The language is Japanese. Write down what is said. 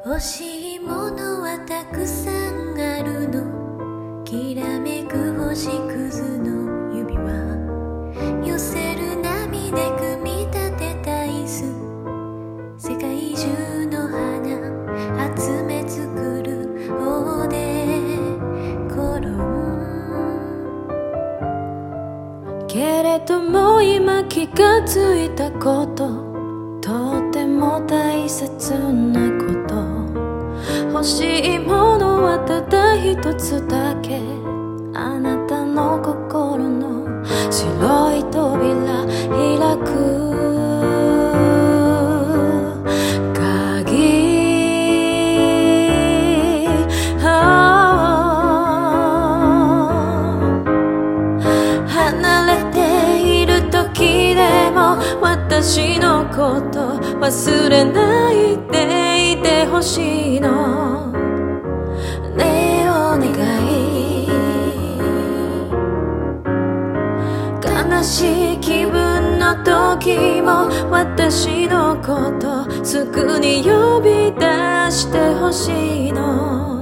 欲しいものはたくさんあるの。きらめく星屑の指輪、寄せる波で組み立てた椅子、世界中の花集め作るオーデコロン。けれども今気がついたこと、とても大切なこと、欲しいものはただ一つだけ、あなたの心の白い扉開く鍵。離れている時でも私のこと忘れないでいてほしいのねえお願い。悲しい気分の時も私のことすぐに呼び出してほしいの。